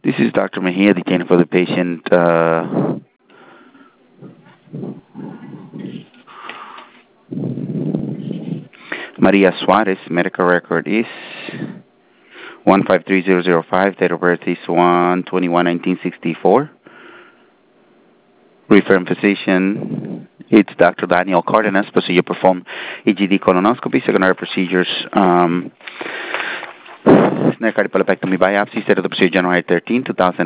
This is Dr. Mejia, detaining for the patient. Maria Suarez. Medical record is 153005. Date of birth is 1/21/1964. Referring physician, it's Dr. Daniel Cardenas. Procedure performed EGD colonoscopy. Secondary procedures, snare cardiopulmonectomy biopsy. Set of the procedure January 13,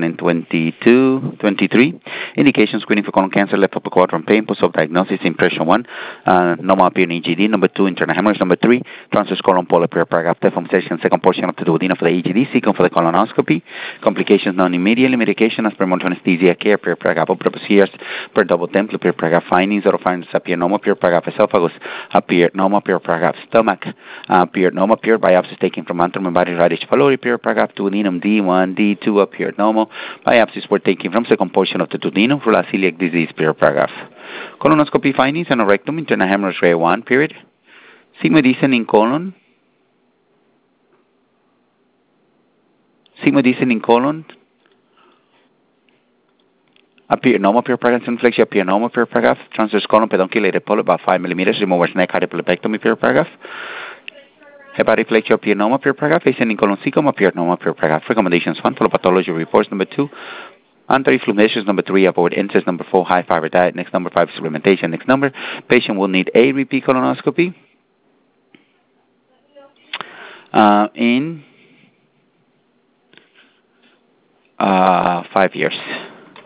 2023. Indication screening for colon cancer, left upper quadrant pain, post-op diagnosis, impression 1, normal appearing EGD. Number 2, internal hemorrhage. Number 3, transverse colon polyp paragraph deformation, second portion of the duodenum for the EGD, second for the colonoscopy. Complications known immediately. Medication as per monitoring anesthesia care, paragraph upper procedures per double template, paragraph findings, or findings appear normal, paragraph esophagus appear normal, paragraph stomach appear normal, biopsies taken from antrum and body radish pylori, paragraph duodenum D1, D2 appeared normal. Biopsies were taken from second portion of the duodenum for celiac disease, paragraph. Colonoscopy findings, anorectum, internal hemorrhage grade 1, period. Sigmoidecine in colon. Sigmoidecine in colon appear normal, paragraph. Inflection appear normal, paragraph. Transverse colon pedunculated polyp about 5 millimeters. Remover's neck cardiopulmonectomy, paragraph. Hepatic flexure appear normal, paragraph. Ascending colon cecum appear normal, paragraph. Recommendations 1, follow pathology reports. Number 2, anti-flu measures. Number 3, avoid incest. Number 4, high fiber diet. Next number 5, supplementation. Next number, patient will need a repeat colonoscopy in 5 years.